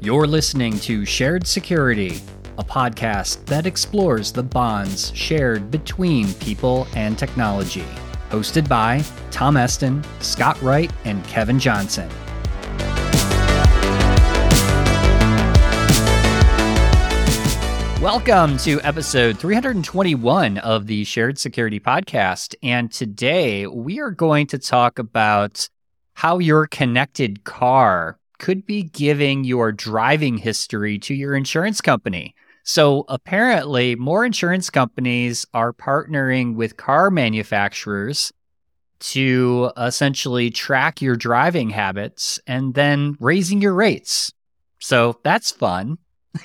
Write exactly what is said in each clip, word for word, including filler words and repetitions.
You're listening to Shared Security, a podcast that explores the bonds shared between people and technology. Hosted by Tom Eston, Scott Wright, and Kevin Johnson. Welcome to episode three hundred twenty-one of the Shared Security Podcast. And today we are going to talk about how your connected car could be giving your driving history to your insurance company. So apparently more insurance companies are partnering with car manufacturers to essentially track your driving habits and then raising your rates. So that's fun.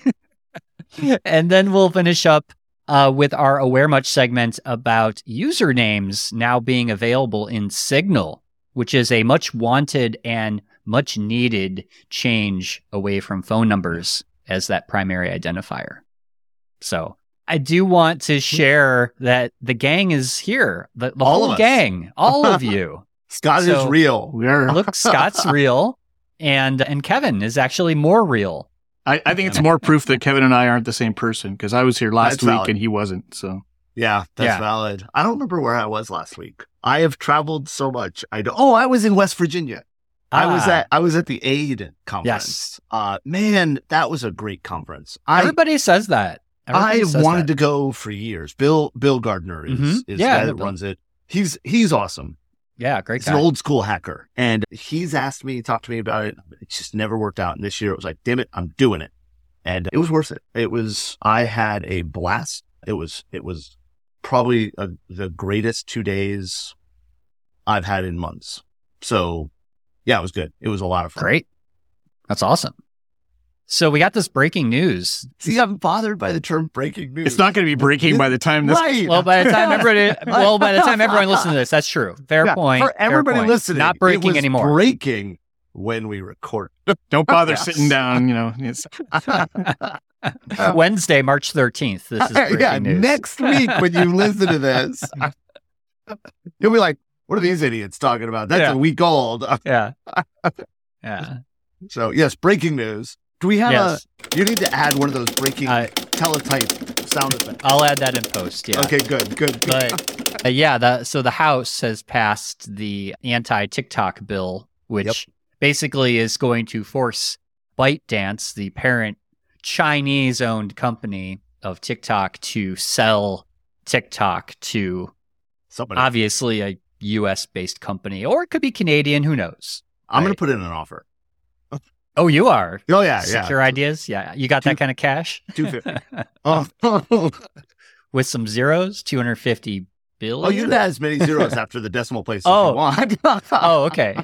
And then we'll finish up uh, with our Aware Much segment about usernames now being available in Signal, which is a much wanted and much needed change away from phone numbers as that primary identifier. So I do want to share that the gang is here, the, the all whole gang, all of you. Scott So, is real. We're Look, Scott's real, and and Kevin is actually more real. I, I think it's more proof that Kevin and I aren't the same person because I was here last That's week valid. and he wasn't. So Yeah, that's Yeah. valid. I don't remember where I was last week. I have traveled so much. I don't, oh, I was in West Virginia. I was Ah. at I was at the AID conference. Yes. Uh, man, that was a great conference. I Everybody says that. I Everybody says wanted that. to go for years. Bill Bill Gardner is, Mhm. is Yeah, the guy that Bill. runs it. He's he's awesome. Yeah, great He's guy. an old school hacker, and he's asked me, talked to me about it. It just never worked out. And this year, it was like, damn it, I'm doing it, and it was worth it. It was. I had a blast. It was. It was probably a, the greatest two days I've had in months. So, yeah, it was good. It was a lot of fun. Great. That's awesome. So we got this breaking news. See, I'm bothered by the term breaking news. it's not going to be breaking by the time this. right. Well, by the time everybody, well, by the time everyone listens to this, that's true. Fair Yeah, point. for fair everybody point. listening. Not it breaking was anymore. Breaking when we record. Don't bother Yes. sitting down. You know, it's, Wednesday, March thirteenth. This is breaking yeah, news. next week when you listen to this, you'll be like, "What are these idiots talking about?" That's Yeah. a week old. Yeah. Yeah. So, yes, breaking news. Do we have Yes. a? You need to add one of those breaking Uh, teletype sound effects. I'll add that in post. Yeah. Okay, good, good. But uh, yeah, the, so the House has passed the anti-TikTok bill, which Yep. basically is going to force ByteDance, the parent Chinese-owned company of TikTok, to sell TikTok to Somebody, obviously a U S-based company, or it could be Canadian, who knows? I'm going right. to put in an offer. Oh, you are? Oh yeah, Secure yeah. ideas? Yeah. You got that kind of cash? Two fifty. Oh, With some zeros? two hundred fifty billion? oh, you can add as many zeros after the decimal place Oh. if you want. Oh, okay.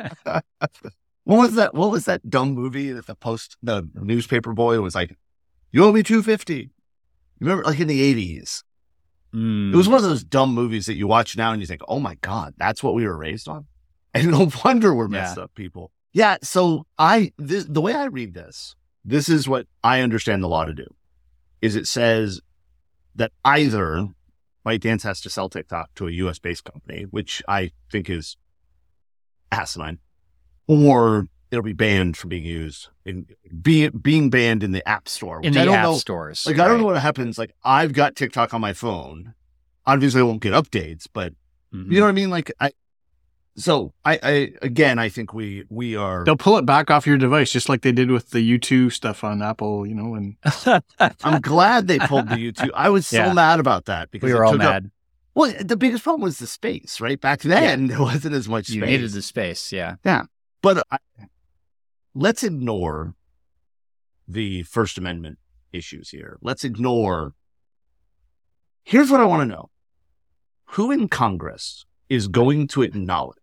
What was that? What was that dumb movie that the post, the newspaper boy was like, "You owe me two fifty." You remember, like in the eighties, Mm. it was one of those dumb movies that you watch now and you think, "Oh my god, that's what we were raised on," and no wonder we're messed up people. Yeah. So I, this, the way I read this, this is what I understand the law to do: is it says that either ByteDance has to sell TikTok to a U S based company, which I think is asinine, or it'll be banned from being used in be, being banned in the app store. Which in the I don't app know, stores. Like I don't right. know what happens. Like I've got TikTok on my phone. Obviously, I won't get updates, but Mhm. you know what I mean. Like I, so I, I again, I think we we are. they'll pull it back off your device just like they did with the U two stuff on Apple. You know, and I'm glad they pulled the YouTube. I was so Yeah. mad about that because we it were all took up- mad. well, the biggest problem was the space. Right back then, there wasn't as much You space. needed the space. Yeah. But I, let's ignore the First Amendment issues here. Let's ignore. Here's what I want to know. Who in Congress is going to acknowledge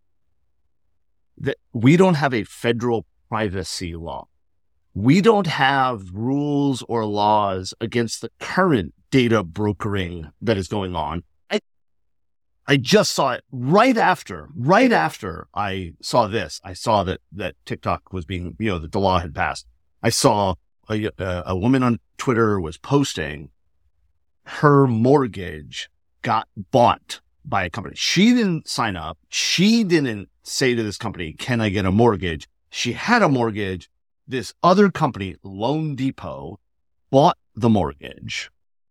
that we don't have a federal privacy law? We don't have rules or laws against the current data brokering that is going on. I, I just saw it right after, right after I saw this. I saw that, that TikTok was being, you know, that the law had passed. I saw a, a, a woman on Twitter was posting her mortgage got bought by a company. She didn't sign up. She didn't say to this company, "Can I get a mortgage?" She had a mortgage. this other company, Loan Depot, bought the mortgage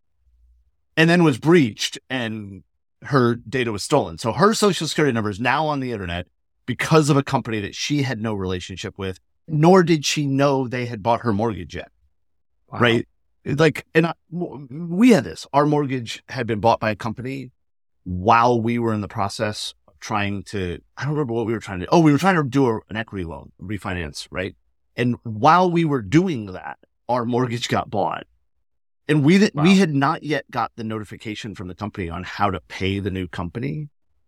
and then was breached and her data was stolen. So her social security number is now on the internet because of a company that she had no relationship with, nor did she know they had bought her mortgage yet. Wow. Right? Like, and I, we had this. Our mortgage had been bought by a company while we were in the process of trying to, I don't remember what we were trying to do. Oh, we were trying to do a, an equity loan, refinance, right? And while we were doing that, our mortgage got bought. And we th- wow. we had not yet got the notification from the company on how to pay the new company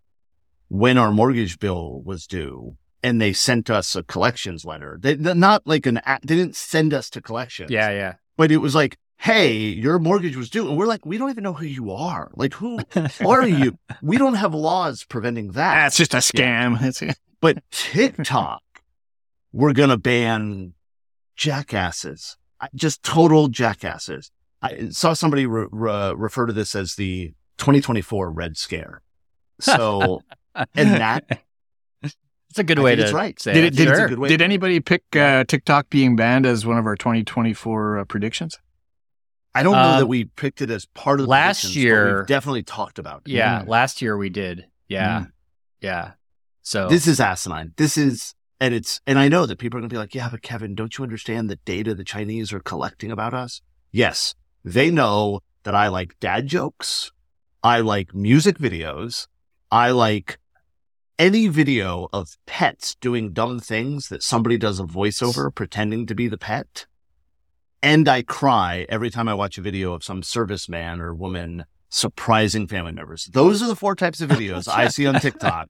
when our mortgage bill was due. And they sent us a collections letter. They, not like an, they didn't send us to collections. Yeah, yeah. But it was like, hey, your mortgage was due. And we're like, we don't even know who you are. Like, who are you? We don't have laws preventing that. That's just a scam. Yeah. But TikTok, we're going to ban jackasses, just total jackasses. I saw somebody re- re- refer to this as the twenty twenty-four Red Scare. So, and that. It's a good way to right. say did it. it. Did, sure. it, did anybody pick uh, TikTok being banned as one of our twenty twenty-four uh, predictions? I don't know um, that we picked it as part of the last year. We've definitely talked about it. Yeah, Mm. last year we did. Yeah, Mm. yeah. So This is asinine. This is, and it's, and I know that people are going to be like, yeah, but Kevin, don't you understand the data the Chinese are collecting about us? Yes, they know that I like dad jokes. I like music videos. I like any video of pets doing dumb things that somebody does a voiceover pretending to be the pet. And I cry every time I watch a video of some serviceman or woman surprising family members. Those are the four types of videos I see on TikTok.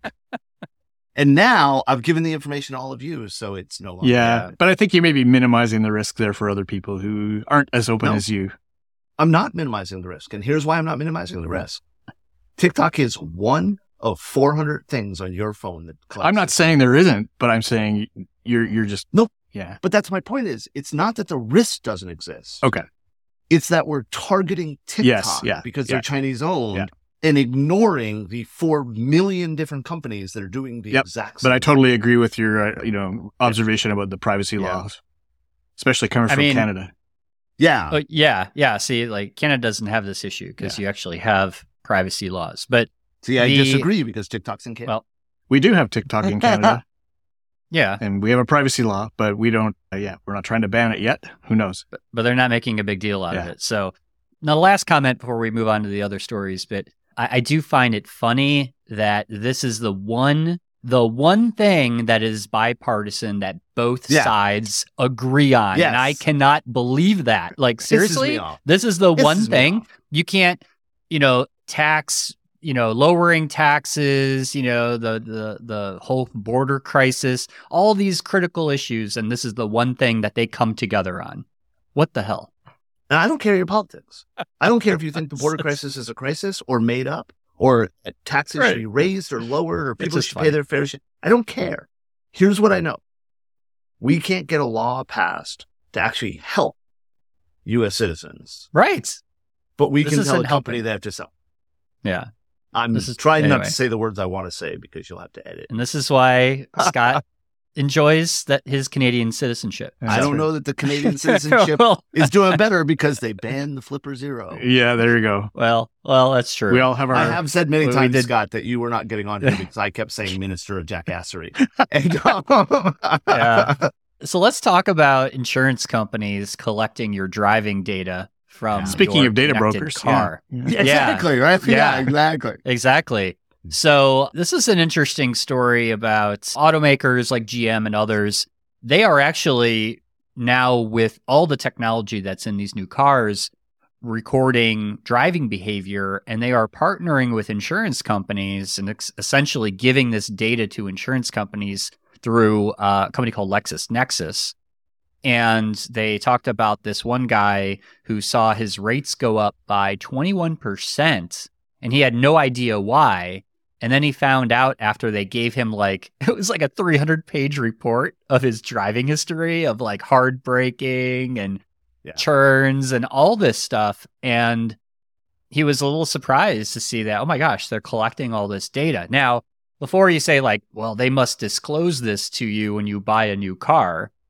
And now I've given the information to all of you, so it's no longer. Yeah, but I think you may be minimizing the risk there for other people who aren't as open No. as you. I'm not minimizing the risk. And here's why I'm not minimizing the risk. TikTok is one of four hundred things on your phone that collects I'm not this. saying there isn't, but I'm saying you're you're just Nope. Yeah. But that's my point is, it's not that the risk doesn't exist. Okay. It's that we're targeting TikTok Yes, yeah, because yeah. they're Chinese owned Yeah. and ignoring the four million different companies that are doing the Yep. exact But same I totally agree with your uh, you know observation about the privacy Yeah. laws, especially coming I from mean- Canada. Yeah. Oh, yeah, yeah. See, like Canada doesn't have this issue because Yeah. you actually have privacy laws. But See, I the- disagree because TikTok's in Canada. Well, We do have TikTok in Canada, yeah, and we have a privacy law, but we don't. Uh, yeah, we're not trying to ban it yet. Who knows? but, but they're not making a big deal out of Yeah. it. So now the last comment before we move on to the other stories, but I, I do find it funny that this is the one the one thing that is bipartisan that both Yeah. sides agree on. Yes. And I cannot believe that. Like, Pisses me seriously, off. this is the Pisses one me thing off. you can't, you know, tax, you know, lowering taxes, you know, the, the, the whole border crisis, all these critical issues. And this is the one thing that they come together on. What the hell? And I don't care your politics. I don't care if you think the border crisis is a crisis or made up or taxes Right. should be raised or lowered or It's people just should funny. pay their fair share. I don't care. Here's what I know. We can't get a law passed to actually help U S citizens, Right. but we This can tell a isn't company helping. they have to sell. Yeah. I'm This is- trying not anyway. to say the words I want to say because you'll have to edit. And this is why Scott enjoys that his Canadian citizenship. I That's don't right. know that the Canadian citizenship well, is doing better because they banned the Flipper Zero. Yeah, there you go. well, well, that's true. We all have our. I have said many we times, did- Scott, that you were not getting on here because I kept saying minister of jackassery. And, Yeah. So let's talk about insurance companies collecting your driving data from Speaking your of data connected brokers, car. yeah. Yeah, exactly, right? Yeah. Yeah, exactly. Exactly. So this is an interesting story about automakers like G M and others. They are actually now, with all the technology that's in these new cars, recording driving behavior, and they are partnering with insurance companies and ex- essentially giving this data to insurance companies through uh, a company called LexisNexis. And they talked about this one guy who saw his rates go up by twenty-one percent, and he had no idea why. And then he found out after they gave him like, it was like a three hundred page report of his driving history of like hard braking and Yeah. turns and all this stuff. And he was a little surprised to see that, oh my gosh, they're collecting all this data. Now, before you say like, well, they must disclose this to you when you buy a new car,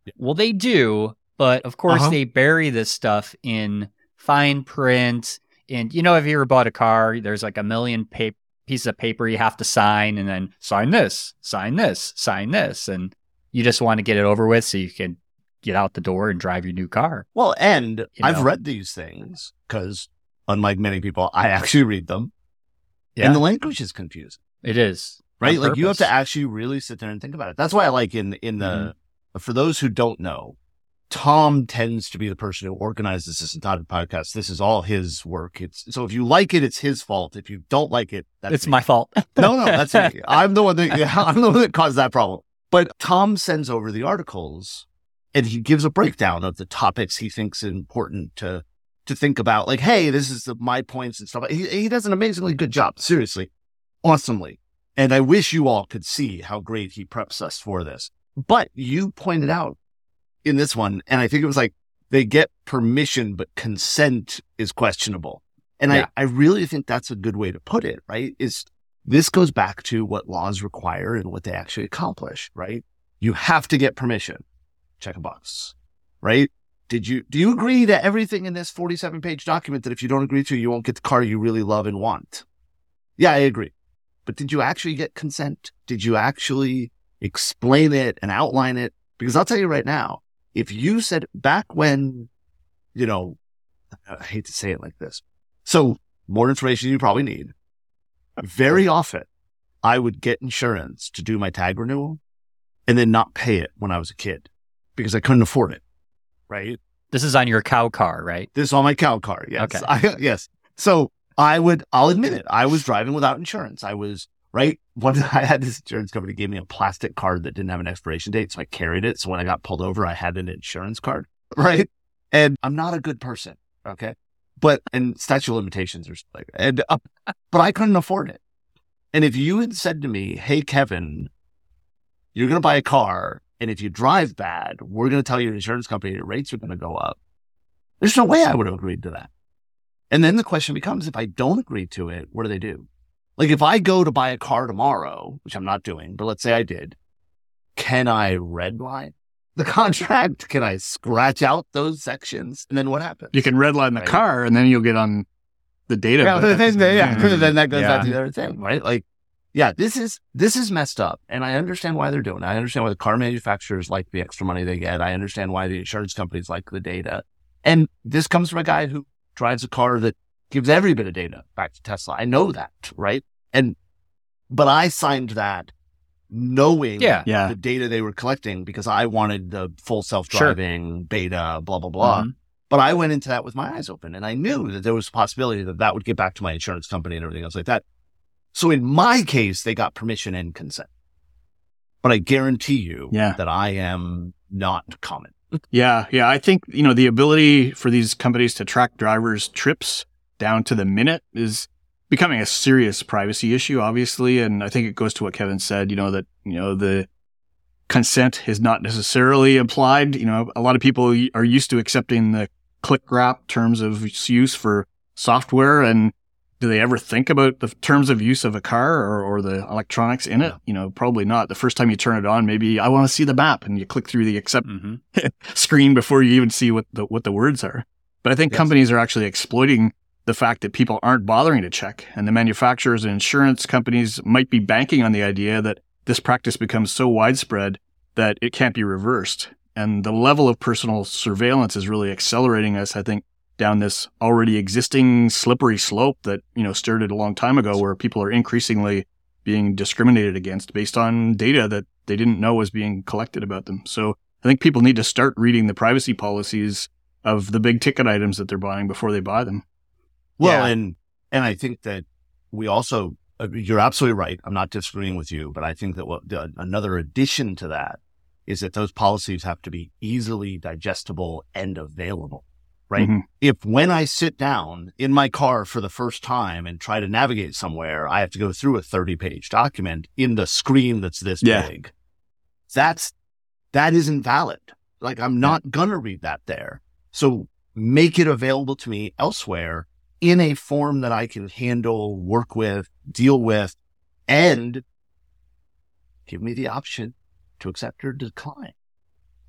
Well, they do, but of course Uh-huh. they bury this stuff in fine print. And you know, if you ever bought a car, there's like a million pa- pieces of paper you have to sign, and then sign this, sign this, sign this, and you just want to get it over with so you can get out the door and drive your new car. Well, and You I've know. read these things because, unlike many people, I actually read them, Yeah, and the language is confusing, it is. right? On Like you have to purpose. actually really sit there and think about it. That's why I like in in the Mm-hmm. for those who don't know, Tom tends to be the person who organizes this entire podcast. This is all his work. It's so if you like it, it's his fault. If you don't like it, that's It's me. my fault. No, no, that's me. I'm the one that yeah, I'm the one that caused that problem. But Tom sends over the articles and he gives a breakdown of the topics he thinks important to to think about. Like, hey, this is the, my points and stuff. He he does an amazingly good job. Seriously, awesomely. And I wish you all could see how great he preps us for this. But you pointed out in this one, and I think it was like they get permission, but consent is questionable. And Yeah. I, I really think that's a good way to put it, right? Is this goes back to what laws require and what they actually accomplish, right? You have to get permission. Check a box, right? Did you, do you agree to everything in this forty-seven page document that if you don't agree to, you won't get the car you really love and want? Yeah, I agree. But did you actually get consent? Did you actually explain it and outline it? Because I'll tell you right now, if you said back when, you know, I hate to say it like this. So more information you probably need. Very often I would get insurance to do my tag renewal and then not pay it when I was a kid because I couldn't afford it. Right. This is on your cow car, right? This is on my cow car. Yes. Okay. I, yes. So I would, I'll admit it. I was driving without insurance. I was right. One, I had this insurance company gave me a plastic card that didn't have an expiration date. So I carried it. So when I got pulled over, I had an insurance card. Right. And I'm not a good person. Okay. But, and statute of limitations or something. And, uh, but I couldn't afford it. And if you had said to me, hey, Kevin, you're going to buy a car. And if you drive bad, we're going to tell your insurance company your rates are going to go up. There's no way I would have agreed to that. And then the question becomes, if I don't agree to it, what do they do? Like if I go to buy a car tomorrow, which I'm not doing, but let's say I did, can I redline the contract? Can I scratch out those sections? And then what happens? You can redline the Right. car, and then you'll get on the data. Yeah, but then, then- yeah, then that goes Yeah. back to the other thing, right? Like, yeah, this is this is messed up, and I understand why they're doing it. I understand why the car manufacturers like the extra money they get. I understand why the insurance companies like the data. And this comes from a guy who drives a car that gives every bit of data back to Tesla. I know that, right? And but I signed that knowing Yeah. Yeah. the data they were collecting because I wanted the full self-driving beta, blah blah blah. Mhm. But I went into that with my eyes open, and I knew that there was a possibility that that would get back to my insurance company and everything else like that. So in my case, they got permission and consent. But I guarantee you Yeah. that I am not common. Yeah, yeah. I think, you know, the ability for these companies to track drivers' trips down to the minute is becoming a serious privacy issue, obviously. And I think it goes to what Kevin said, you know, that, you know, the consent is not necessarily applied. You know, a lot of people are used to accepting the click wrap terms of use for software. And do they ever think about the terms of use of a car or, or the electronics in it? No. You know, probably not. The first time you turn it on, maybe I want to see the map, and you click through the accept Mhm. screen before you even see what the what the words are. But I think Yes. companies are actually exploiting the fact that people aren't bothering to check, and the manufacturers and insurance companies might be banking on the idea that this practice becomes so widespread that it can't be reversed. And the level of personal surveillance is really accelerating us, I think, down this already existing slippery slope that, you know, started a long time ago, where people are increasingly being discriminated against based on data that they didn't know was being collected about them. So I think people need to start reading the privacy policies of the big ticket items that they're buying before they buy them. Well, Yeah. and and I think that we also, uh, you're absolutely right. I'm not disagreeing with you, but I think that what the, another addition to that is that those policies have to be easily digestible and available, right? Mhm. If when I sit down in my car for the first time and try to navigate somewhere, I have to go through a thirty page document in the screen that's this Yeah. big, that's, that isn't valid. Like I'm not going to read that there. So make it available to me elsewhere in a form that I can handle, work with, deal with, and give me the option to accept or decline.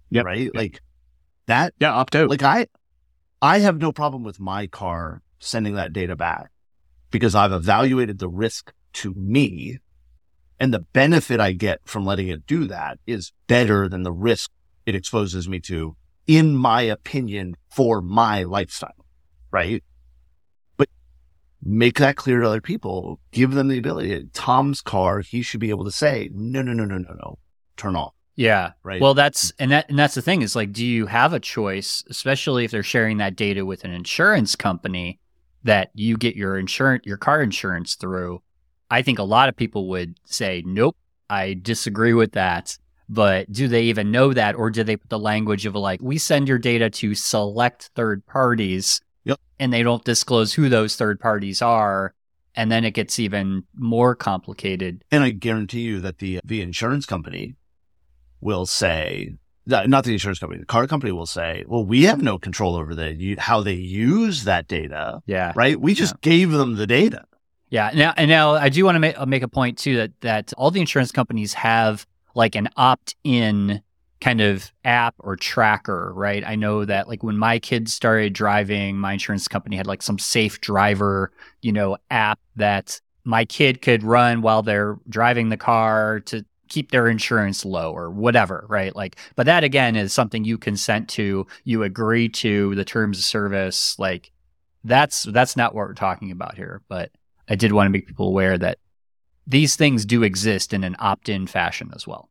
Yep. right? Yep. Like that. Yeah, opt out. Like I, I have no problem with my car sending that data back because I've evaluated the risk to me, and the benefit I get from letting it do that is better than the risk it exposes me to, in my opinion, for my lifestyle, right? But make that clear to other people. Give them the ability. Tom's car, he should be able to say, no, no, no, no, no, no, turn off. Yeah. Right. Well, that's and that and that's the thing is like, do you have a choice, especially if they're sharing that data with an insurance company that you get your insurance, your car insurance through? I think a lot of people would say, nope, I disagree with that. But do they even know that, or do they put the language of like, we send your data to select third parties, yep, and they don't disclose who those third parties are, and then it gets even more complicated. And I guarantee you that the the insurance company will say, not the insurance company, the car company will say, well, we have no control over the how they use that data. Yeah. Right? We just yeah. gave them the data. Yeah. Now, and now I do want to make, make a point too that that all the insurance companies have like an opt-in kind of app or tracker, right? I know that like when my kids started driving, my insurance company had like some safe driver, you know, app that my kid could run while they're driving the car to keep their insurance low or whatever, right? Like, but that again is something you consent to, you agree to the terms of service. Like that's, that's not what we're talking about here. But I did want to make people aware that these things do exist in an opt-in fashion as well.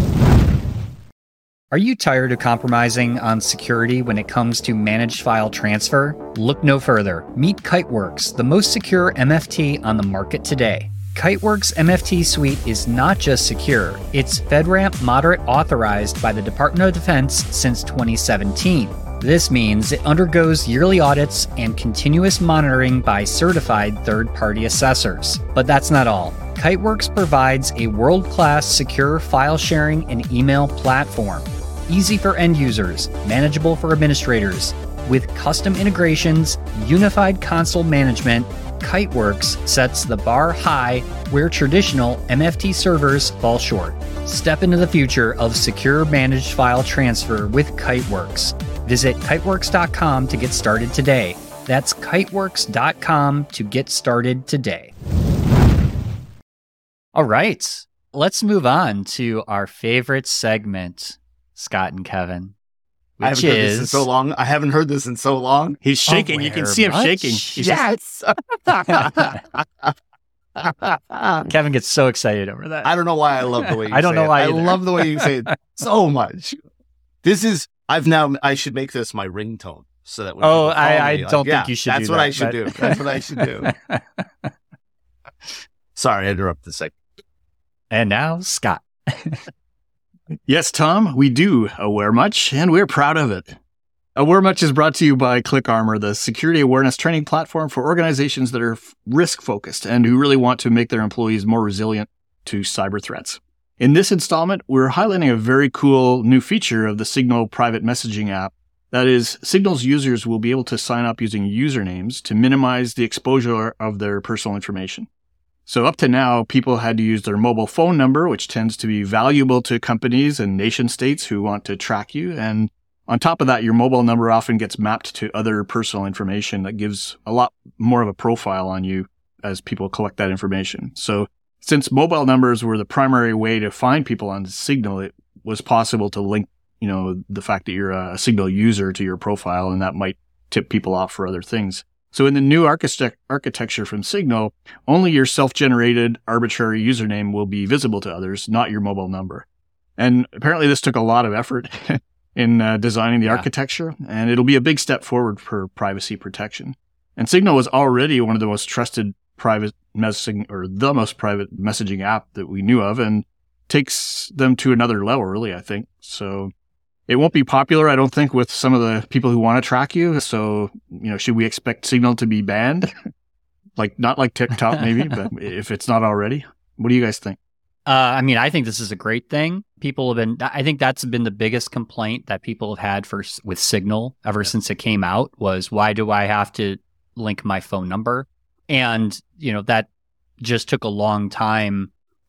Are you tired of compromising on security when it comes to managed file transfer? Look no further. Meet Kiteworks, the most secure M F T on the market today. Kiteworks M F T Suite is not just secure, it's FedRAMP Moderate authorized by the Department of Defense since twenty seventeen. This means it undergoes yearly audits and continuous monitoring by certified third-party assessors. But that's not all. Kiteworks provides a world-class secure file sharing and email platform. Easy for end users, manageable for administrators. With custom integrations, unified console management, Kiteworks sets the bar high where traditional M F T servers fall short. Step into the future of secure managed file transfer with Kiteworks. Visit kiteworks dot com to get started today. That's kiteworks dot com to get started today. All right, let's move on to our favorite segment, Scott and Kevin. I haven't is... heard this in so long. I haven't heard this in so long. He's shaking. Oh, you can see him much? shaking. He's yes. Kevin gets so excited over that. I don't know why I love the way you I don't say know it. why I either. love the way you say it so much. This is, I've now, I should make this my ringtone so that when Oh, people call I, I me, don't like, think yeah, you should that's do what that. I should but... do. That's what I should do. Sorry, I interrupted the segment. And now, Scott. Yes, Tom, we do aware much, and we're proud of it. Aware much is brought to you by ClickArmor, the security awareness training platform for organizations that are f- risk-focused and who really want to make their employees more resilient to cyber threats. In this installment, we're highlighting a very cool new feature of the Signal private messaging app. That is, Signal's users will be able to sign up using usernames to minimize the exposure of their personal information. So up to now, people had to use their mobile phone number, which tends to be valuable to companies and nation states who want to track you. And on top of that, your mobile number often gets mapped to other personal information that gives a lot more of a profile on you as people collect that information. So since mobile numbers were the primary way to find people on Signal, it was possible to link, you know, the fact that you're a Signal user to your profile, and that might tip people off for other things. So in the new architect- architecture from Signal, only your self-generated arbitrary username will be visible to others, not your mobile number. And apparently this took a lot of effort in uh, designing the Yeah. architecture, and it'll be a big step forward for privacy protection. And Signal was already one of the most trusted private messaging, or the most private messaging app that we knew of, and takes them to another level, really, I think. So it won't be popular, I don't think, with some of the people who want to track you. So, you know, should we expect Signal to be banned? Like, not like TikTok, maybe, but if it's not already. What do you guys think? Uh, I mean, I think this is a great thing. People have been, I think that's been the biggest complaint that people have had for with Signal ever since it came out was, why do I have to link my phone number? And, you know, that just took a long time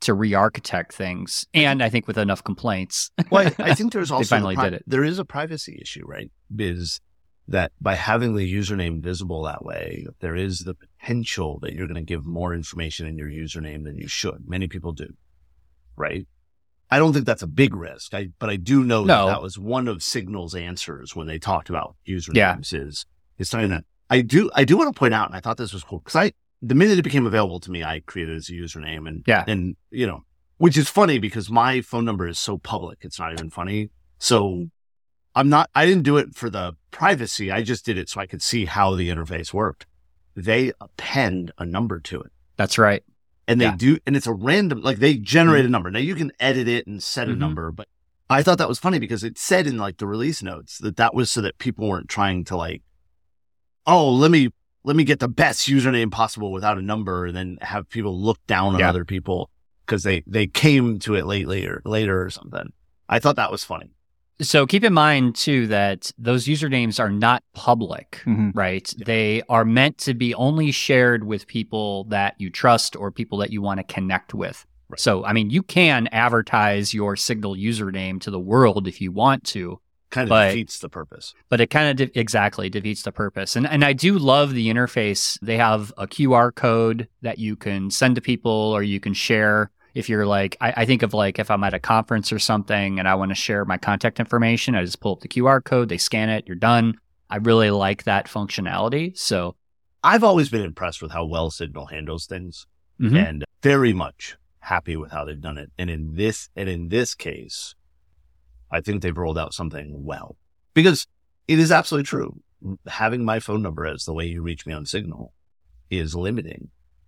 to re-architect things. And I think with enough complaints, well, I, I think there's also they finally the pri- did it. There is a privacy issue, right? Is that by having the username visible that way, there is the potential that you're going to give more information in your username than you should. Many people do, right? I don't think that's a big risk, I, but I do know No. that that was one of Signal's answers when they talked about usernames. Yeah. Is is saying that I do I do want to point out, and I thought this was cool because I the minute it became available to me, I created it as a username, and yeah, and you know, which is funny because my phone number is so public, it's not even funny. So I'm not I didn't do it for the privacy. I just did it so I could see how the interface worked. They append a number to it. That's right. And they yeah. do, and it's a random, like they generate mm-hmm. a number. Now you can edit it and set a mm-hmm. number, but I thought that was funny because it said in like the release notes that that was so that people weren't trying to like, oh, let me, let me get the best username possible without a number and then have people look down on yeah. other people because they, they came to it lately or later or something. I thought that was funny. So keep in mind, too, that those usernames are not public, mm-hmm. right? Yeah. They are meant to be only shared with people that you trust or people that you want to connect with. Right. So, I mean, you can advertise your Signal username to the world if you want to. Kind of but, defeats the purpose. But it kind of de- exactly defeats the purpose. And and I do love the interface. They have a Q R code that you can send to people or you can share. If you're like, I, I think of like if I'm at a conference or something and I want to share my contact information, I just pull up the Q R code, they scan it, you're done. I really like that functionality. So I've always been impressed with how well Signal handles things mm-hmm. and very much happy with how they've done it. And in this, and in this case, I think they've rolled out something well because it is absolutely true. Having my phone number as the way you reach me on Signal is limiting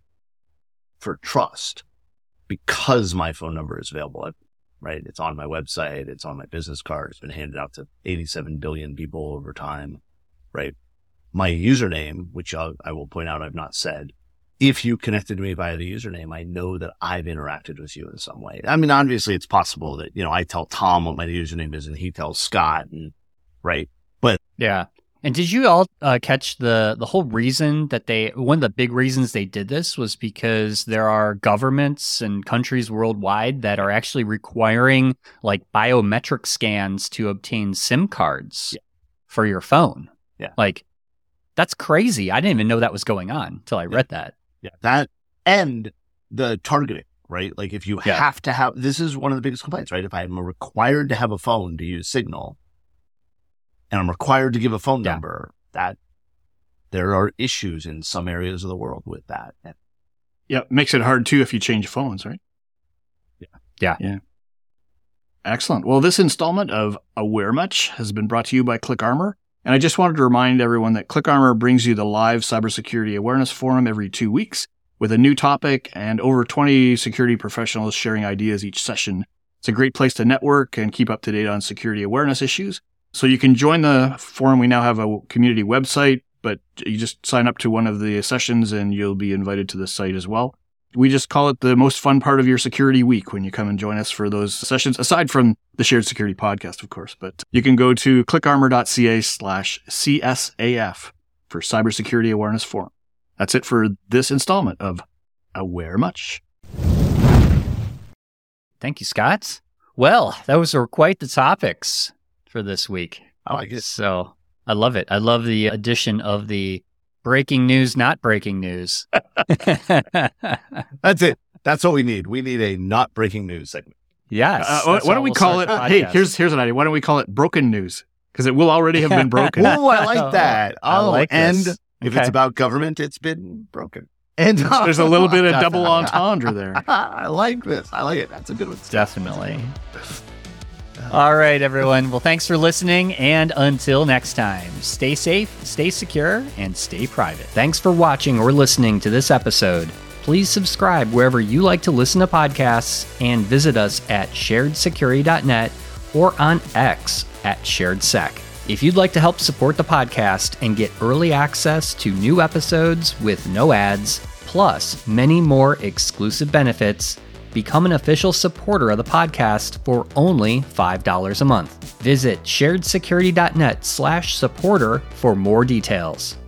for trust. Because my phone number is available, right? It's on my website. It's on my business card. It's been handed out to eighty-seven billion people over time, right? My username, which I'll, I will point out I've not said, if you connected to me via the username, I know that I've interacted with you in some way. I mean, obviously it's possible that, you know, I tell Tom what my username is and he tells Scott, and right? But yeah. And did you all uh, catch the the whole reason that they, one of the big reasons they did this was because there are governments and countries worldwide that are actually requiring like biometric scans to obtain SIM cards yeah. for your phone. Yeah. Like, that's crazy. I didn't even know that was going on until I yeah. read that. Yeah. That and the targeting, right? Like if you yeah. have to have, this is one of the biggest complaints, right? If I'm required to have a phone to use Signal, and I'm required to give a phone number, yeah. that there are issues in some areas of the world with that. Yeah, it makes it hard too if you change phones, right? Yeah. Yeah. Yeah. Excellent. Well, this installment of Aware Much has been brought to you by ClickArmor. And I just wanted to remind everyone that ClickArmor brings you the live cybersecurity awareness forum every two weeks with a new topic and over twenty security professionals sharing ideas each session. It's a great place to network and keep up to date on security awareness issues. So you can join the forum. We now have a community website, but you just sign up to one of the sessions and you'll be invited to the site as well. We just call it the most fun part of your security week when you come and join us for those sessions, aside from the Shared Security podcast, of course. But you can go to clickarmor.ca slash CSAF for Cybersecurity Awareness Forum. That's it for this installment of Aware Much. Thank you, Scott. Well, those were quite the topics for this week. I like it. So I love it. I love the addition of the breaking news, not breaking news. That's it. That's what we need. We need a not breaking news segment. Yes. Uh, why don't we we'll call it? Hey, here's here's an idea. Why don't we call it broken news? Because it will already have been broken. Oh, I like that. Oh, I like and this. if okay. it's about government, it's been broken. And there's a little bit of double entendre there. I like this. I like it. That's a good one. Definitely. All right, everyone. Well, thanks for listening. And until next time, stay safe, stay secure, and stay private. Thanks for watching or listening to this episode. Please subscribe wherever you like to listen to podcasts and visit us at shared security dot net or on X at sharedsec. If you'd like to help support the podcast and get early access to new episodes with no ads, plus many more exclusive benefits, become an official supporter of the podcast for only five dollars a month. Visit shared security dot net slash supporter for more details.